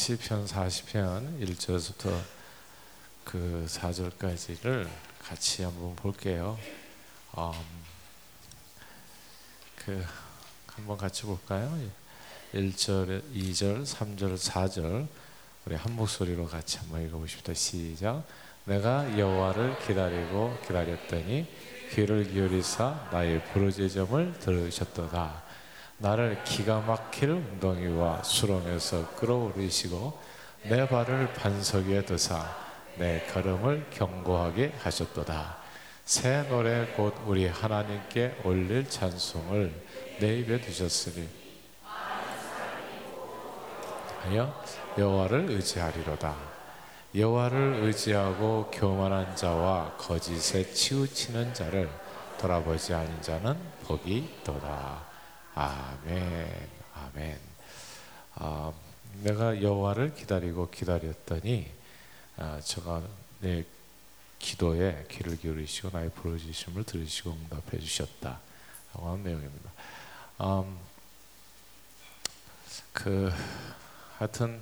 시편 40편 1절부터 그 4절까지를 같이 한번 볼게요. 한번 같이 볼까요? 1절, 2절, 3절, 4절 우리 한 목소리로 같이 한번 읽어보십시다. 시작. 내가 여호와를 기다리고 기다렸더니 귀를 기울이사 나의 부르짖음을 들으셨도다. 나를 기가 막힐 웅덩이와 수렁에서 끌어올리시고 내 발을 반석 위에 두사 내 걸음을 견고하게 하셨도다. 새 노래 곧 우리 하나님께 올릴 찬송을 내 입에 두셨으니 하여 여호와를 의지하리로다. 여호와를 의지하고 교만한 자와 거짓에 치우치는 자를 돌아보지 않은 자는 복이 있도다. 아멘. 아멘. 내가 여호와를 기다리고 기다렸더니 저가 내 기도에 귀를 기울이시고 나의 부르짖음을 들으시고 응답해 주셨다 라고 하는 내용입니다. 하여튼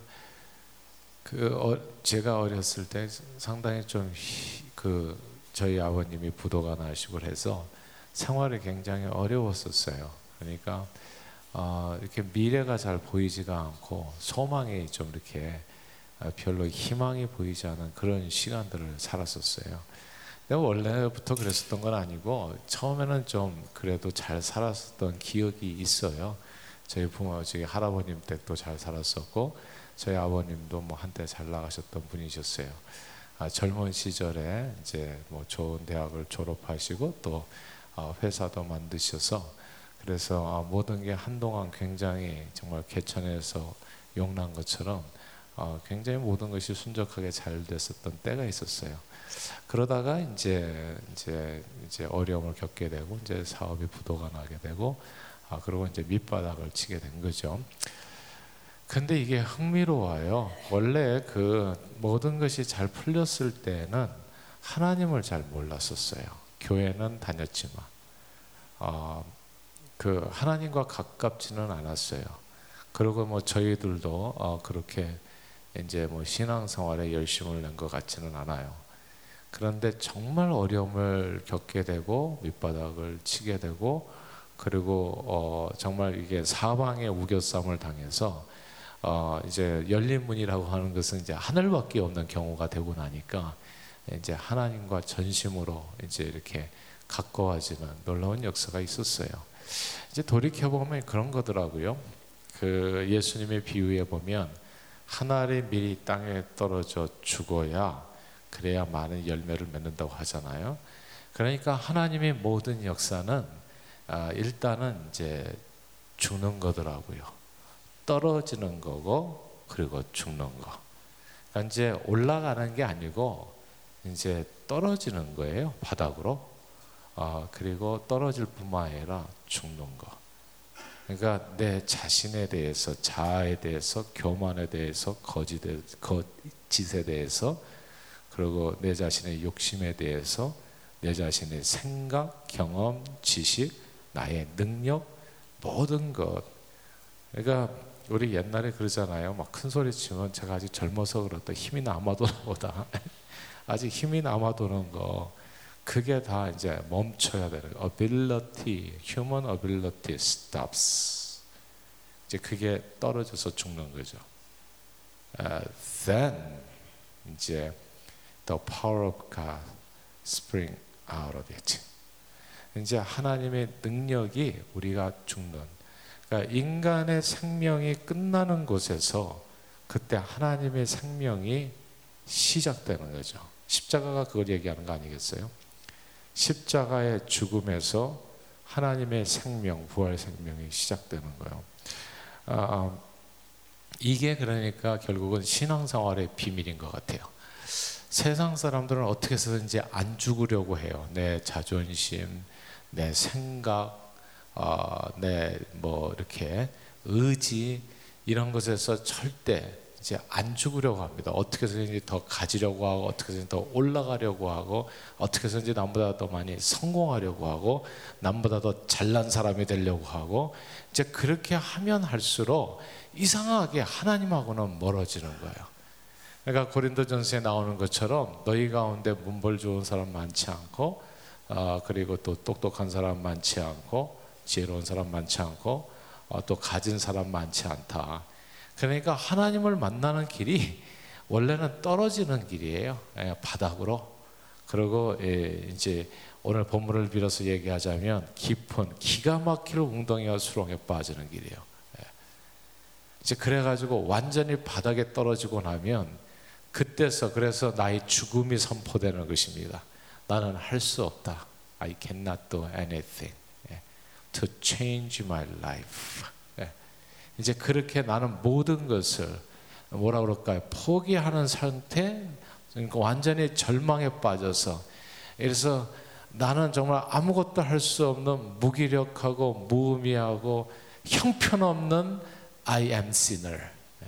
제가 어렸을 때 상당히 좀 저희 아버님이 부도가 나시고 해서 생활이 굉장히 어려웠었어요. 그러니까 이렇게 미래가 잘 보이지가 않고 소망이 좀 이렇게 별로 희망이 보이지 않은 그런 시간들을 살았었어요. 내가 원래부터 그랬었던 건 아니고 처음에는 좀 그래도 잘 살았었던 기억이 있어요. 저희 부모, 저희 할아버님 때도 잘 살았었고 저희 아버님도 뭐 한때 잘 나가셨던 분이셨어요. 젊은 시절에 이제 뭐 좋은 대학을 졸업하시고 또 회사도 만드셔서 그래서 모든 게 한동안 굉장히 정말 개천에서 용난 것처럼 굉장히 모든 것이 순적하게 잘 됐었던 때가 있었어요. 그러다가 이제 어려움을 겪게 되고 이제 사업이 부도가 나게 되고 그리고 이제 밑바닥을 치게 된 거죠. 근데 이게 흥미로워요. 원래 모든 것이 잘 풀렸을 때는 하나님을 잘 몰랐었어요. 교회는 다녔지만 하나님과 가깝지는 않았어요. 그리고 뭐 저희들도 그렇게 이제 뭐 신앙생활에 열심을 낸 것 같지는 않아요. 그런데 정말 어려움을 겪게 되고 밑바닥을 치게 되고 그리고 정말 이게 사방에 우겨쌈을 당해서 이제 열린 문이라고 하는 것은 이제 하늘밖에 없는 경우가 되고 나니까 이제 하나님과 전심으로 이제 이렇게 가까워지는 놀라운 역사가 있었어요. 이제 돌이켜보면 그런 거더라고요. 예수님의 비유에 보면 한 알의 밀이 땅에 떨어져 죽어야 그래야 많은 열매를 맺는다고 하잖아요. 그러니까 하나님의 모든 역사는 일단은 이제 죽는 거더라고요. 떨어지는 거고 그리고 죽는 거. 그러니까 이제 올라가는 게 아니고 이제 떨어지는 거예요. 바닥으로. 그리고 떨어질 뿐만 아니라 죽는 거. 그러니까 내 자신에 대해서, 자아에 대해서, 교만에 대해서, 거짓에 대해서, 그리고 내 자신의 욕심에 대해서, 내 자신의 생각, 경험, 지식, 나의 능력, 모든 것. 그러니까 우리 옛날에 그러잖아요. 막 큰 소리 치면 제가 아직 젊어서 그렇다. 힘이 남아도는 거다. 아직 힘이 남아도는 거. 그게 다 이제 멈춰야 되는 거. ability, human ability stops. 이제 그게 떨어져서 죽는 거죠. Then 이제 the power of God spring out of it. 이제 하나님의 능력이 우리가 죽는. 그러니까 인간의 생명이 끝나는 곳에서 그때 하나님의 생명이 시작되는 거죠. 십자가가 그걸 얘기하는 거 아니겠어요? 십자가의 죽음에서 하나님의 생명, 부활 생명이 시작되는 거예요. 이게 그러니까 결국은 신앙생활의 비밀인 것 같아요. 세상 사람들은 어떻게 해서든지 안 죽으려고 해요. 내 자존심, 내 생각, 내 뭐 이렇게 의지 이런 것에서 절대 이제 안 죽으려고 합니다. 어떻게 해서든지 더 가지려고 하고 어떻게 해서든지 더 올라가려고 하고 어떻게 해서든지 남보다 더 많이 성공하려고 하고 남보다 더 잘난 사람이 되려고 하고 이제 그렇게 하면 할수록 이상하게 하나님하고는 멀어지는 거예요. 그러니까 고린도전서에 나오는 것처럼 너희 가운데 문벌 좋은 사람 많지 않고 그리고 또 똑똑한 사람 많지 않고 지혜로운 사람 많지 않고 또 가진 사람 많지 않다. 그러니까 하나님을 만나는 길이 원래는 떨어지는 길이에요. 바닥으로. 그리고 이제 오늘 본문을 빌어서 얘기하자면 깊은 기가 막힐 웅덩이와 수렁에 빠지는 길이에요. 이제 그래가지고 완전히 바닥에 떨어지고 나면 그때서 그래서 나의 죽음이 선포되는 것입니다. 나는 할 수 없다. I cannot do anything to change my life. 이제 그렇게 나는 모든 것을 뭐라 그럴까요? 포기하는 상태, 그러니까 완전히 절망에 빠져서, 그래서 나는 정말 아무것도 할 수 없는 무기력하고 무의미하고 형편없는 I am sinner.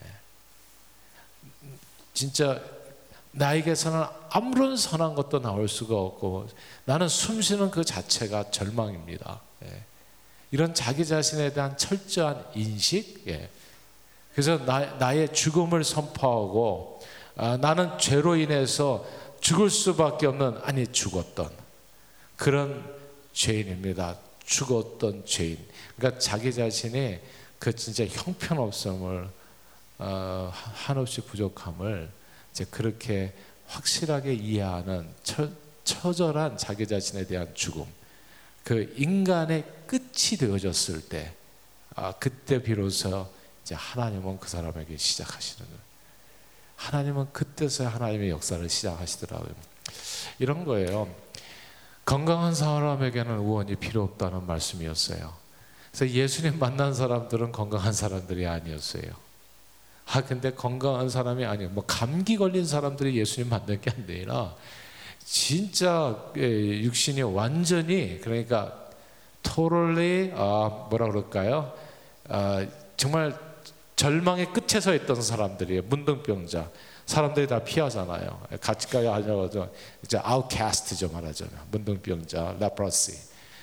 진짜 나에게서는 아무런 선한 것도 나올 수가 없고 나는 숨쉬는 그 자체가 절망입니다. 이런 자기 자신에 대한 철저한 인식, 그래서 나의 죽음을 선포하고 나는 죄로 인해서 죽을 수밖에 없는, 아니 죽었던 그런 죄인입니다. 죽었던 죄인. 그러니까 자기 자신의 그 진짜 형편없음을 한없이 부족함을 이제 그렇게 확실하게 이해하는 처절한 자기 자신에 대한 죽음, 그 인간의 끝이 되어졌을 때 그때 비로소 이제 하나님은 그 사람에게 시작하시는 거예요. 하나님은 그때서야 하나님의 역사를 시작하시더라고요. 이런 거예요. 건강한 사람에게는 의원이 필요 없다는 말씀이었어요. 그래서 예수님 만난 사람들은 건강한 사람들이 아니었어요. 근데 건강한 사람이 아니에요. 뭐 감기 걸린 사람들이 예수님 만난 게 아니라 진짜 육신이 완전히, 그러니까 totally 뭐라 그럴까요? 정말 절망의 끝에 서 있던 사람들이에요. 문둥병자. 사람들이 다 피하잖아요. 같이까지 하려고 이제 outcast죠 말하자면. 문둥병자, leprosy.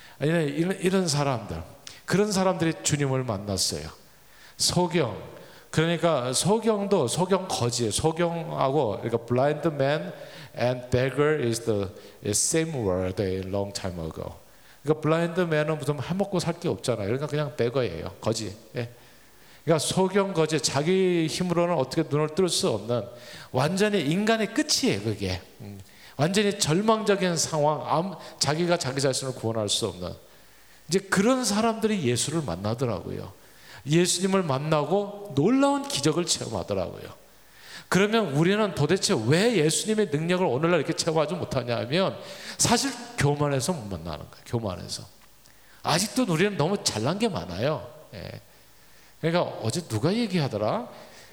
이런 사람들, 그런 사람들이 주님을 만났어요. 소경, 그러니까 소경도 소경 거지예요. 소경하고 그러니까 blind man and beggar is the same word a long time ago. 그러니까 blind man은 무슨 해먹고 살 게 없잖아요. 그러니까 그냥 beggar예요. 거지. 그러니까 소경 거지, 자기 힘으로는 어떻게 눈을 뜰 수 없는 완전히 인간의 끝이에요. 그게 완전히 절망적인 상황, 자기가 자기 자신을 구원할 수 없는 이제 그런 사람들이 예수를 만나더라고요. 예수님을 만나고 놀라운 기적을 체험하더라고요. 그러면 우리는 도대체 왜 예수님의 능력을 오늘날 이렇게 체험하지 못하냐면 사실 교만해서 못 만나는 거예요. 교만해서. 아직도 우리는 너무 잘난 게 많아요. 그러니까 어제 누가 얘기하더라?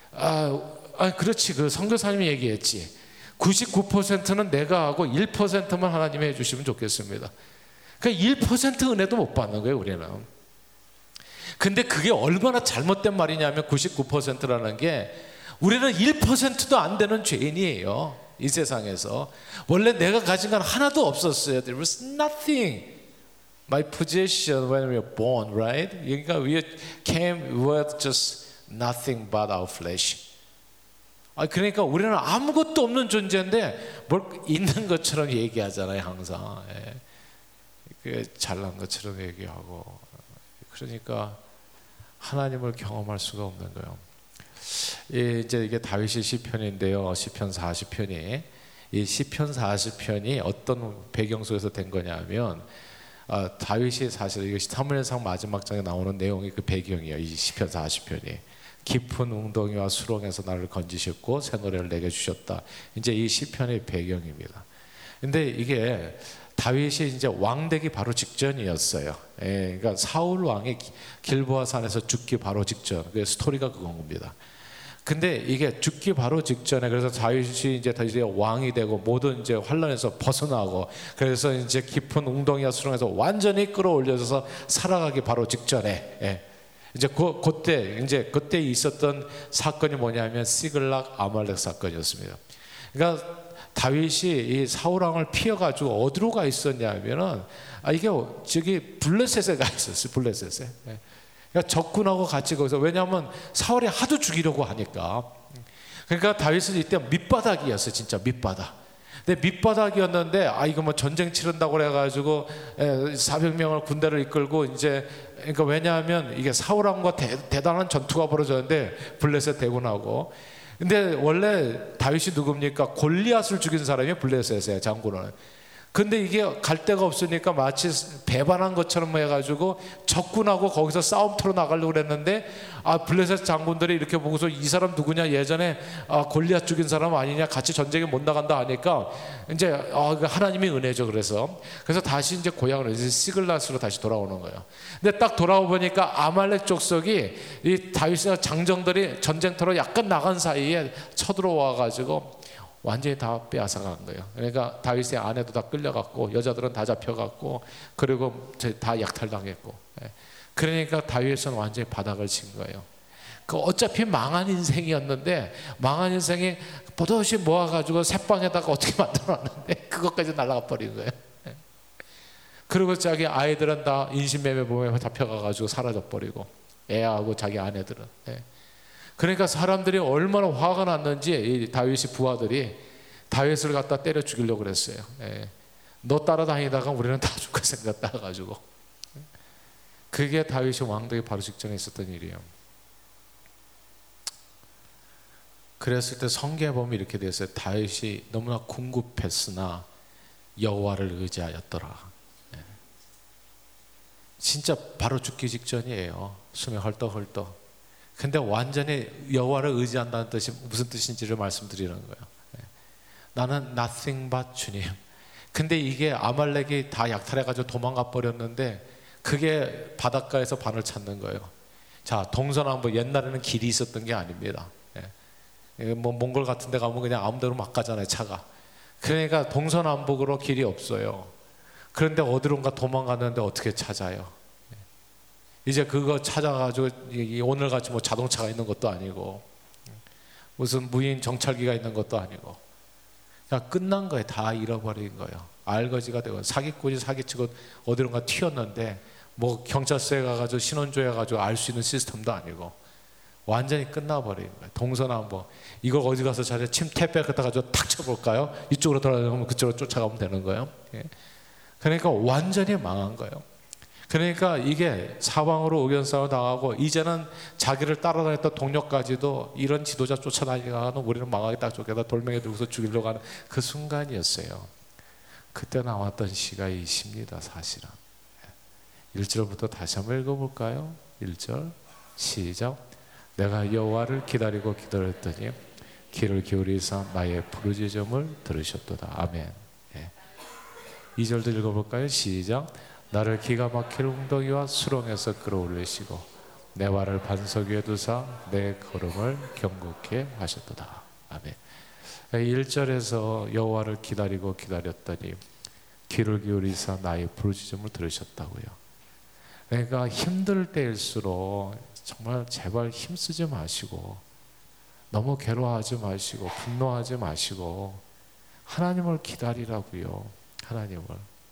그렇지, 그 선교사님이 얘기했지. 99%는 내가 하고 1%만 하나님이 해주시면 좋겠습니다. 그러니까 1% 은혜도 못 받는 거예요, 우리는. 근데 그게 얼마나 잘못된 말이냐면 99%라는 게 우리는 1%도 안 되는 죄인이에요. 이 세상에서. 원래 내가 가진 건 하나도 없었어요. There was nothing. My position when we were born, right? 그러니까 we came with just nothing but our flesh. 그러니까 우리는 아무것도 없는 존재인데 뭘 있는 것처럼 얘기하잖아요, 항상. 그 잘난 것처럼 얘기하고. 그러니까 하나님을 경험할 수가 없는 거예요. 이제 이게 다윗의 시편인데요. 시편 40편이 이 시편 40편이 어떤 배경 속에서 된 거냐면 다윗이 사실 이것이 사무엘상 마지막 장에 나오는 내용이 그 배경이에요. 이 시편 40편이 깊은 웅덩이와 수렁에서 나를 건지셨고 새 노래를 내게 주셨다. 이제 이 시편의 배경입니다. 근데 이게 다윗이 이제 왕되기 바로 직전이었어요. 그러니까 사울 왕이 길보아 산에서 죽기 바로 직전. 그 스토리가 그건 겁니다. 근데 이게 죽기 바로 직전에 그래서 다윗이 이제 다시 왕이 되고 모든 이제 환란에서 벗어나고 그래서 이제 깊은 웅덩이와 수렁에서 완전히 끌어올려져서 살아가기 바로 직전에 이제 그때 있었던 사건이 뭐냐면 시글락 아말렉 사건이었습니다. 그러니까 다윗이 이 사울 왕을 피해가지고 어디로 가 있었냐면은 이게 저기 블레셋에 가 있었어요. 블레셋에. 그러니까 적군하고 같이 거기서, 왜냐하면 사울이 하도 죽이려고 하니까. 그러니까 다윗은 이때 밑바닥이었어요. 진짜 밑바닥. 근데 밑바닥이었는데 이거 뭐 전쟁 치른다고 그래가지고 400명을 군대를 이끌고 이제, 그러니까 왜냐하면 이게 사울왕과 대단한 전투가 벌어졌는데 블레셋 대군하고. 근데 원래 다윗이 누굽니까? 골리앗을 죽인 사람이 블레셋이에요, 장군은. 근데 이게 갈 데가 없으니까 마치 배반한 것처럼 해가지고 적군하고 거기서 싸움터로 나가려고 그랬는데, 블레셋 장군들이 이렇게 보고서 이 사람 누구냐, 예전에 골리앗 죽인 사람 아니냐, 같이 전쟁에 못 나간다 하니까 이제 하나님의 은혜죠. 그래서 다시 이제 고향으로, 이제 시글랏으로 다시 돌아오는 거예요. 근데 딱 돌아오 보니까 아말렉 족속이 이 다윗의 장정들이 전쟁터로 약간 나간 사이에 쳐들어와가지고 완전히 다 빼앗아간 거예요. 그러니까 다윗의 아내도 다 끌려갔고, 여자들은 다 잡혀갔고, 그리고 다 약탈당했고. 그러니까 다윗은 완전히 바닥을 친 거예요. 그 어차피 망한 인생이었는데, 망한 인생이 버젓이 모아가지고 새빵에다가 어떻게 만들어놨는데 그것까지 날아가 버린 거예요. 그리고 자기 아이들은 다 인신매매범에 잡혀가가지고 사라져 버리고, 애하고 자기 아내들은. 그러니까 사람들이 얼마나 화가 났는지 이 다윗의 부하들이 다윗을 갖다 때려 죽이려고 그랬어요. 너 따라다니다가 우리는 다 죽을 생겼다 가지고. 그게 다윗이 왕되기 바로 직전에 있었던 일이에요. 그랬을 때 성경에 보면 이렇게 되어 있어요. 다윗이 너무나 궁급했으나 여호와를 의지하였더라. 진짜 바로 죽기 직전이에요. 숨이 헐떡헐떡. 근데 완전히 여호와를 의지한다는 뜻이 무슨 뜻인지를 말씀드리는 거예요. 나는 nothing but 주님. 근데 이게 아말렉이 다 약탈해가지고 도망가 버렸는데, 그게 바닷가에서 반을 찾는 거예요. 자, 동서남북, 옛날에는 길이 있었던 게 아닙니다. 뭐 몽골 같은 데 가면 그냥 아무 데로 막 가잖아요, 차가. 그러니까 동서남북으로 길이 없어요. 그런데 어디론가 도망갔는데 어떻게 찾아요? 이제 그거 찾아가지고 오늘같이 뭐 자동차가 있는 것도 아니고 무슨 무인 정찰기가 있는 것도 아니고, 그냥 끝난 거예요. 다 잃어버린 거예요. 알거지가 되고, 사기꾼이 사기치고 어디론가 튀었는데 뭐 경찰서에 가가지고 신원조회 가지고 알 수 있는 시스템도 아니고 완전히 끝나버린 거예요. 동서남북. 이걸 어디 가서 자리 택배 갖다 가지고 탁 쳐볼까요? 이쪽으로 돌아가면 그쪽으로 쫓아가면 되는 거예요. 그러니까 완전히 망한 거예요. 그러니까 이게 사방으로 의견싸움 당하고, 이제는 자기를 따라다녔던 동료까지도 이런 지도자 쫓아다니가는 우리는 망하겠다, 쫓겨다 돌멩이 들고서 죽이려고 하는 그 순간이었어요. 그때 나왔던 시가 이 시입니다. 사실은 1절부터 다시 한번 읽어볼까요? 1절 시작. 내가 여호와를 기다리고 기다렸더니 귀를 기울이사 나의 부르짖음을 들으셨도다. 아멘. 2절도 읽어볼까요? 시작. 나를 기가 막힐 웅덩이와 수렁에서 끌어올리시고 내 발을 반석 위에 두사 내 걸음을 경고케 하셨도다. 아멘. 1절에서 여호와를 기다리고 기다렸더니 귀를 기울이사 나의 부르짖음을 들으셨다고요. 그러니까 힘들 때일수록 정말 제발 힘쓰지 마시고, 너무 괴로워하지 마시고, 분노하지 마시고 하나님을 기다리라고요. 하나님을.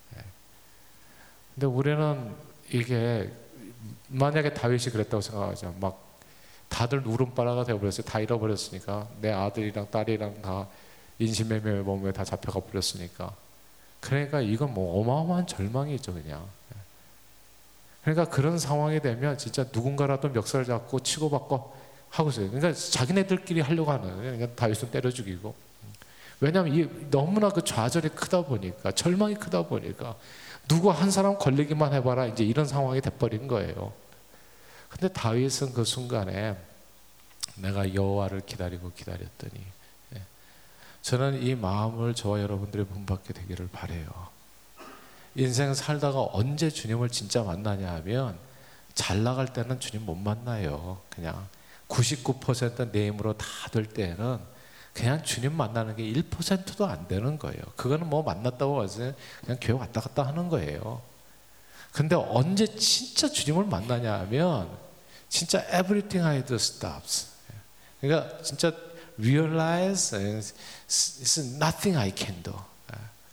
근데 우리는 이게, 만약에 다윗이 그랬다고 생각하자, 막 다들 울음바라가 되어버렸어요. 다 잃어버렸으니까. 내 아들이랑 딸이랑 다 인신매매 몸에 다 잡혀가 버렸으니까. 그러니까 이건 뭐 어마어마한 절망이죠, 그냥. 그러니까 그런 상황이 되면 진짜 누군가라도 멱살 잡고 치고받고 하고 있어요. 그러니까 자기네들끼리 하려고 하는 거예요. 그러니까 다윗은 때려 죽이고. 왜냐하면 너무나 그 좌절이 크다 보니까, 절망이 크다 보니까 누구 한 사람 걸리기만 해봐라, 이제 이런 상황이 돼버린 거예요. 근데 다윗은 그 순간에 내가 여호와를 기다리고 기다렸더니, 저는 이 마음을 저와 여러분들이 본받게 되기를 바라요. 인생 살다가 언제 주님을 진짜 만나냐 하면, 잘 나갈 때는 주님 못 만나요. 그냥 99% 내 힘으로 다 될 때는 그냥 주님 만나는 게 1%도 안 되는 거예요. 그거는 뭐 만났다고 해서 그냥 교회 왔다 갔다 하는 거예요. 근데 언제 진짜 주님을 만나냐 하면, 진짜 everything I do stops. 그러니까 진짜 realize it's nothing I can do.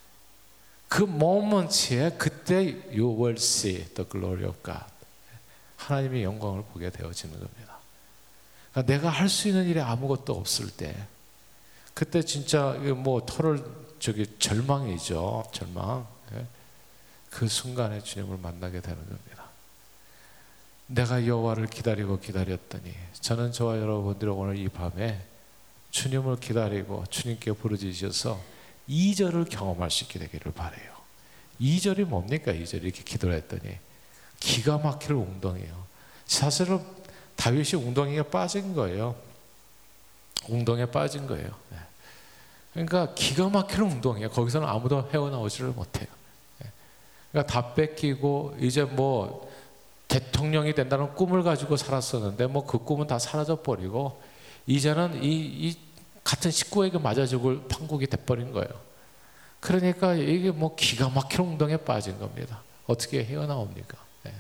그 모먼트에 그때 you will see the glory of God. 하나님의 영광을 보게 되어지는 겁니다. 그러니까 내가 할 수 있는 일이 아무것도 없을 때, 그때 진짜 뭐 절망이죠. 절망. 그 순간에 주님을 만나게 되는 겁니다. 내가 여호와를 기다리고 기다렸더니, 저는 저와 여러분들이 오늘 이 밤에 주님을 기다리고 주님께 부르짖으셔서 2절을 경험할 수 있게 되기를 바라요. 2절이 뭡니까? 2절이 이렇게 기도를 했더니 기가 막힐 웅덩이요. 사실은 다윗이 웅덩이에 빠진 거예요. 웅덩이에 빠진 거예요. 그러니까 기가 막힐 웅덩이에요. 거기서는 아무도 헤어나오지를 못해요. 그러니까 다 뺏기고 이제 뭐 대통령이 된다는 꿈을 가지고 살았었는데 뭐 그 꿈은 다 사라져 버리고 이제는 이 같은 식구에게 맞아 죽을 판국이 돼버린 거예요. 그러니까 이게 뭐 기가 막힌 웅덩이에 빠진 겁니다. 어떻게 헤어나옵니까?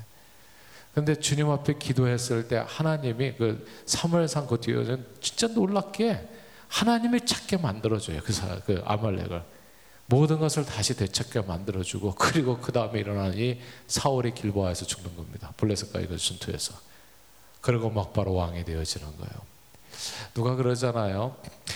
그런데 주님 앞에 기도했을 때 하나님이 그 사무엘상 그 뒤에는 진짜 놀랍게 하나님이 찾게 만들어줘요. 그 아말렉을 모든 것을 다시 되찾게 만들어주고, 그리고 그 다음에 일어난 이 사울이 길보아에서 죽는 겁니다. 블레셋과 그 전투에서. 그리고 막 바로 왕이 되어지는 거예요. 누가 그러잖아요.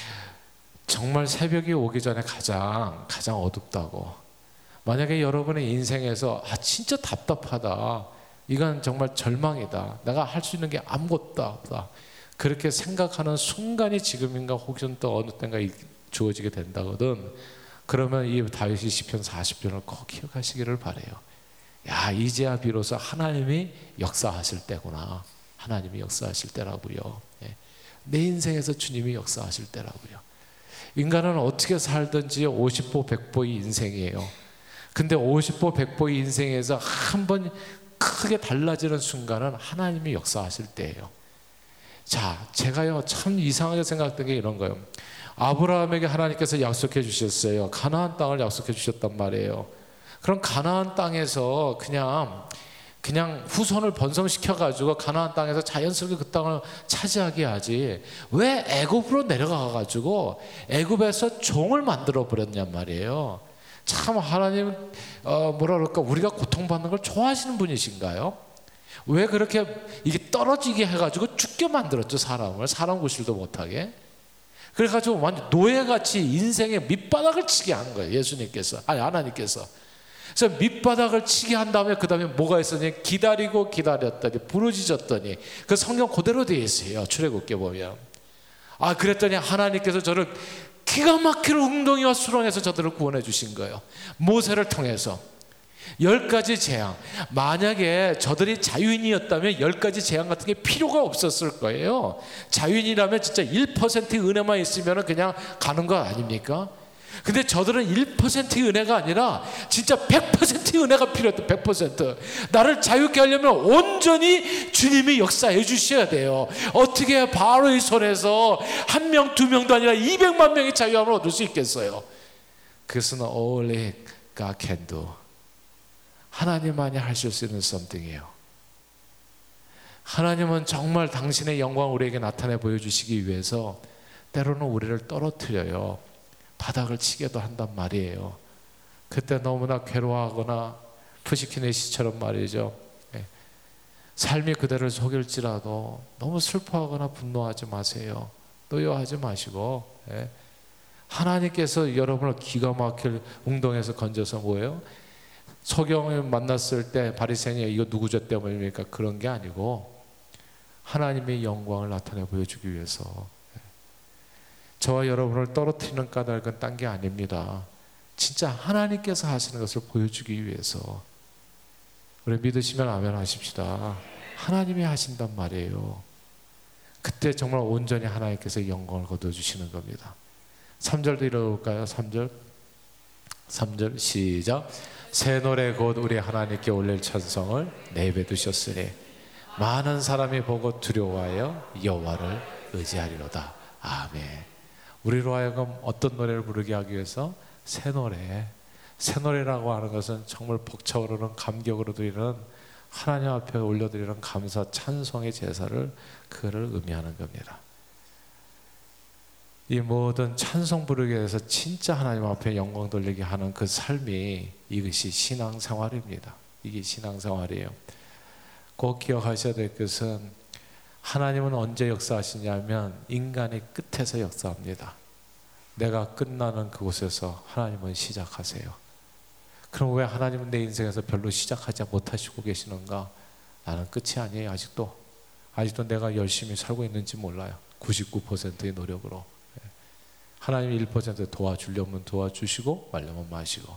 정말 새벽이 오기 전에 가장 어둡다고. 만약에 여러분의 인생에서 진짜 답답하다, 이건 정말 절망이다, 내가 할 수 있는 게 아무것도 없다, 그렇게 생각하는 순간이 지금인가 혹은 또 어느 때인가 주어지게 된다거든. 그러면 이 다윗이 시편 40편을 꼭 기억하시기를 바라요. 야, 이제야 비로소 하나님이 역사하실 때구나. 하나님이 역사하실 때라고요. 내 인생에서 주님이 역사하실 때라고요. 인간은 어떻게 살든지 50보 100보의 인생이에요. 근데 50보 100보의 인생에서 한 번 크게 달라지는 순간은 하나님이 역사하실 때예요. 자, 제가요 참 이상하게 생각된 게 이런 거예요. 아브라함에게 하나님께서 약속해 주셨어요. 가나안 땅을 약속해 주셨단 말이에요. 그럼 가나안 땅에서 그냥 후손을 번성시켜 가지고 가나안 땅에서 자연스럽게 그 땅을 차지하게 하지, 왜 애굽으로 내려가 가지고 애굽에서 종을 만들어 버렸냔 말이에요. 참 하나님 뭐라 그럴까, 우리가 고통받는 걸 좋아하시는 분이신가요? 왜 그렇게 이게 떨어지게 해가지고 죽게 만들었죠. 사람 구실도 못하게. 그래가지고 완전 노예같이 인생의 밑바닥을 치게 한 거예요. 하나님께서. 그래서 밑바닥을 치게 한 다음에 그 다음에 뭐가 있었냐, 기다리고 기다렸더니 부르짖었더니, 그 성경 그대로 되어 있어요. 출애굽기에 보면. 그랬더니 하나님께서 저를 기가 막힐 웅덩이와 수렁에서 저들을 구원해 주신 거예요. 모세를 통해서 10가지 재앙. 만약에 저들이 자유인이었다면 10가지 재앙 같은 게 필요가 없었을 거예요. 자유인이라면 진짜 1%의 은혜만 있으면 그냥 가는 거 아닙니까? 근데 저들은 1%의 은혜가 아니라 진짜 100%의 은혜가 필요했다. 100%. 나를 자유케 하려면 온전히 주님이 역사해 주셔야 돼요. 어떻게 바로의 손에서 1명 2명도 아니라 200만 명의 자유함을 얻을 수 있겠어요? 그것은 only God can do. 하나님만이 하실 수 있는 something이에요. 하나님은 정말 당신의 영광을 우리에게 나타내 보여주시기 위해서 때로는 우리를 떨어뜨려요. 바닥을 치게도 한단 말이에요. 그때 너무나 괴로워하거나 푸시키네시처럼 말이죠. 삶이 그대를 속일지라도 너무 슬퍼하거나 분노하지 마세요. 노여하지 마시고, 하나님께서 여러분을 기가 막힐 웅덩이에서 건져서 뭐예요? 소경을 만났을 때 바리새인이 이거 누구 죄 때문입니까? 그런 게 아니고 하나님의 영광을 나타내 보여주기 위해서, 저와 여러분을 떨어뜨리는 까닭은 딴 게 아닙니다. 진짜 하나님께서 하시는 것을 보여주기 위해서. 우리 믿으시면 아멘 하십시다. 하나님이 하신단 말이에요. 그때 정말 온전히 하나님께서 영광을 거둬주시는 겁니다. 3절도 읽어볼까요? 3절 시작. 새 노래 곧 우리 하나님께 올릴 찬송을 내뱉으셨으니 많은 사람이 보고 두려워하여 여호와를 의지하리로다. 아멘. 우리로 하여금 어떤 노래를 부르게 하기 위해서? 새 노래라고 하는 것은 정말 벅차오르는 감격으로 드리는, 하나님 앞에 올려드리는 감사 찬송의 제사를, 그거를 의미하는 겁니다. 이 모든 찬송 부르기 위해서 진짜 하나님 앞에 영광 돌리게 하는 그 삶이, 이것이 신앙생활입니다. 이게 신앙생활이에요. 꼭 기억하셔야 될 것은 하나님은 언제 역사하시냐면 인간의 끝에서 역사합니다. 내가 끝나는 그곳에서 하나님은 시작하세요. 그럼 왜 하나님은 내 인생에서 별로 시작하지 못하시고 계시는가? 나는 끝이 아니에요. 아직도 내가 열심히 살고 있는지 몰라요. 99%의 노력으로. 하나님이 1% 도와주려면 도와주시고 말려면 마시고.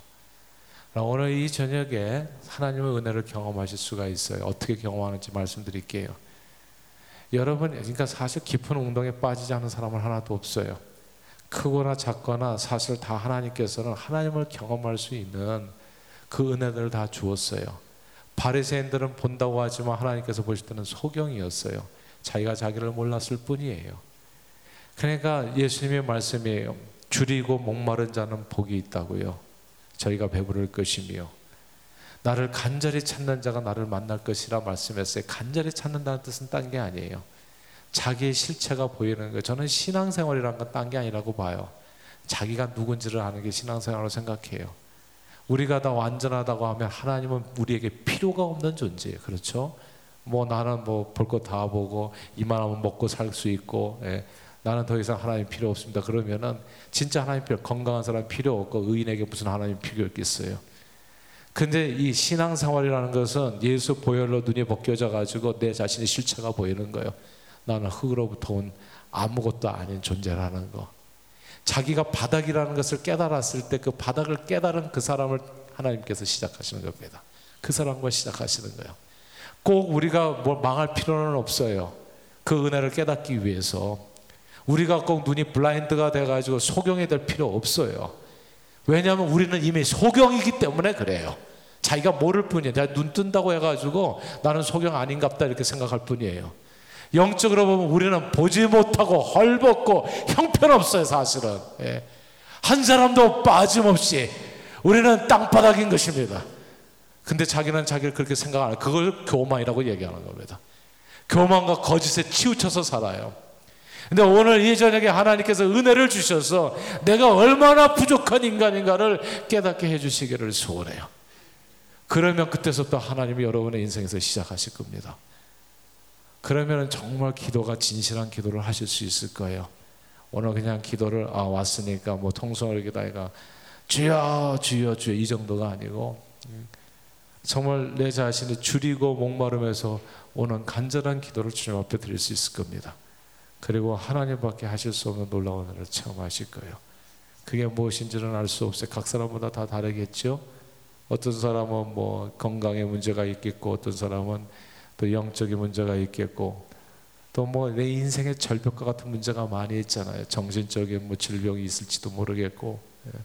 오늘 이 저녁에 하나님의 은혜를 경험하실 수가 있어요. 어떻게 경험하는지 말씀드릴게요. 여러분, 그러니까 사실 깊은 운동에 빠지지 않은 사람은 하나도 없어요. 크거나 작거나 사실 다 하나님께서는 하나님을 경험할 수 있는 그 은혜들을 다 주었어요. 바리새인들은 본다고 하지만 하나님께서 보실 때는 소경이었어요. 자기가 자기를 몰랐을 뿐이에요. 그러니까 예수님의 말씀이에요. 줄이고 목마른 자는 복이 있다고요. 저희가 배부를 것이며 나를 간절히 찾는 자가 나를 만날 것이라 말씀했어요. 간절히 찾는다는 뜻은 딴 게 아니에요. 자기의 실체가 보이는 거예요. 저는 신앙생활이란 건 딴 게 아니라고 봐요. 자기가 누군지를 아는 게 신앙생활로 생각해요. 우리가 다 완전하다고 하면 하나님은 우리에게 필요가 없는 존재예요. 그렇죠? 나는 볼 거 다 보고 이만하면 먹고 살 수 있고, 나는 더 이상 하나님 필요 없습니다. 그러면은 진짜 하나님 건강한 사람 필요 없고 의인에게 무슨 하나님 필요 있겠어요? 근데 이 신앙생활이라는 것은 예수 보혈로 눈이 벗겨져 가지고 내 자신의 실체가 보이는 거예요. 나는 흙으로부터 온 아무것도 아닌 존재라는 거. 자기가 바닥이라는 것을 깨달았을 때 그 바닥을 깨달은 그 사람을 하나님께서 시작하시는 겁니다. 그 사람과 시작하시는 거예요. 꼭 우리가 망할 필요는 없어요. 그 은혜를 깨닫기 위해서 우리가 꼭 눈이 블라인드가 돼가지고 소경이 될 필요 없어요. 왜냐하면 우리는 이미 소경이기 때문에 그래요. 자기가 모를 뿐이에요. 내가 눈 뜬다고 해가지고 나는 소경 아닌갑다 이렇게 생각할 뿐이에요. 영적으로 보면 우리는 보지 못하고 헐벗고 형편없어요. 사실은 한 사람도 빠짐없이 우리는 땅바닥인 것입니다. 근데 자기는 자기를 그렇게 생각 안 해요. 그걸 교만이라고 얘기하는 겁니다. 교만과 거짓에 치우쳐서 살아요. 근데 오늘 이 저녁에 하나님께서 은혜를 주셔서 내가 얼마나 부족한 인간인가를 깨닫게 해주시기를 소원해요. 그러면 그때서부터 하나님이 여러분의 인생에서 시작하실 겁니다. 그러면 정말 기도가 진실한 기도를 하실 수 있을 거예요. 오늘 그냥 기도를 왔으니까 통성을 기도하니까 주여 주여 주여 이 정도가 아니고 정말 내 자신을 줄이고 목마름에서 오는 간절한 기도를 주님 앞에 드릴 수 있을 겁니다. 그리고 하나님밖에 하실 수 없는 놀라운 은혜를 체험하실 거예요. 그게 무엇인지는 알 수 없어요. 각 사람마다 다 다르겠죠. 어떤 사람은 건강에 문제가 있겠고 어떤 사람은 또 영적인 문제가 있겠고 또 내 인생의 절벽과 같은 문제가 많이 있잖아요. 정신적인 질병이 있을지도 모르겠고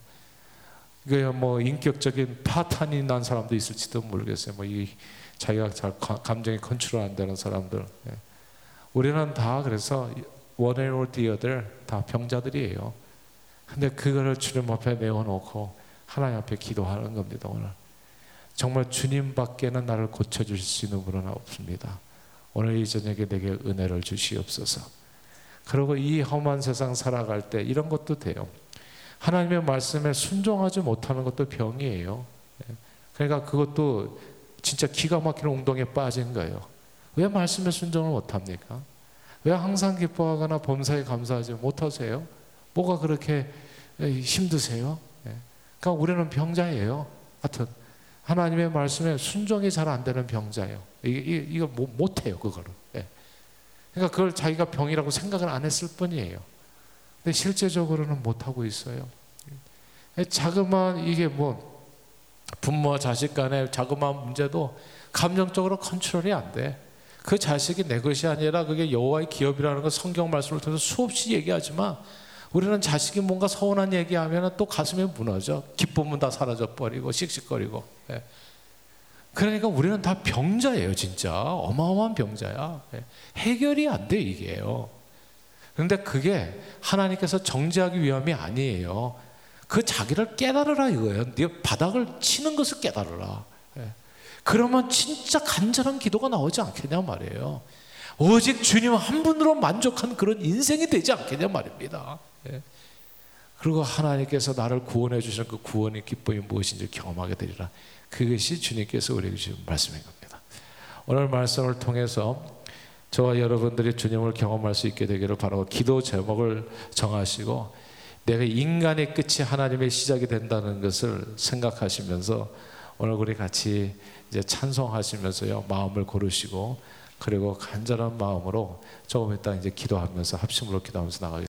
인격적인 파탄이 난 사람도 있을지도 모르겠어요. 자기가 잘 감정이 컨트롤 안 되는 사람들. 우리는 다 그래서 one or the other 다 병자들이에요. 근데 그거를 주님 앞에 내어놓고 하나님 앞에 기도하는 겁니다. 오늘 정말 주님밖에는 나를 고쳐주실 수 있는 분은 없습니다. 오늘 이 저녁에 내게 은혜를 주시옵소서. 그리고 이 험한 세상 살아갈 때 이런 것도 돼요. 하나님의 말씀에 순종하지 못하는 것도 병이에요. 그러니까 그것도 진짜 기가 막히는 운동에 빠진 거예요. 왜 말씀에 순종을 못합니까? 왜 항상 기뻐하거나 범사에 감사하지 못하세요? 뭐가 그렇게 힘드세요? 그러니까 우리는 병자예요. 하여튼 하나님의 말씀에 순종이 잘 안 되는 병자예요. 이거 못해요 그거를. 그러니까 그걸 자기가 병이라고 생각을 안 했을 뿐이에요. 근데 실제적으로는 못하고 있어요. 자그마한 이게 부모와 자식 간의 자그마한 문제도 감정적으로 컨트롤이 안 돼. 그 자식이 내 것이 아니라 그게 여호와의 기업이라는 걸 성경 말씀을 통해서 수없이 얘기하지만 우리는 자식이 뭔가 서운한 얘기하면 또 가슴이 무너져. 기쁨은 다 사라져버리고 씩씩거리고. 그러니까 우리는 다 병자예요. 진짜 어마어마한 병자야. 해결이 안 돼 이게요. 그런데 그게 하나님께서 정죄하기 위함이 아니에요. 그 자기를 깨달으라 이거예요. 네가 바닥을 치는 것을 깨달으라. 그러면 진짜 간절한 기도가 나오지 않겠냐 말이에요. 오직 주님 한 분으로 만족한 그런 인생이 되지 않겠냐 말입니다. 그리고 하나님께서 나를 구원해 주시는 그 구원의 기쁨이 무엇인지 경험하게 되리라. 그것이 주님께서 우리에게 주신 말씀인 겁니다. 오늘 말씀을 통해서 저와 여러분들이 주님을 경험할 수 있게 되기를 바라고 기도 제목을 정하시고 내가 인간의 끝이 하나님의 시작이 된다는 것을 생각하시면서 오늘 우리 같이 이제 찬송하시면서요 마음을 고르시고 그리고 간절한 마음으로 조금 이따 이제 기도하면서 합심으로 기도하면서 나가겠습니다.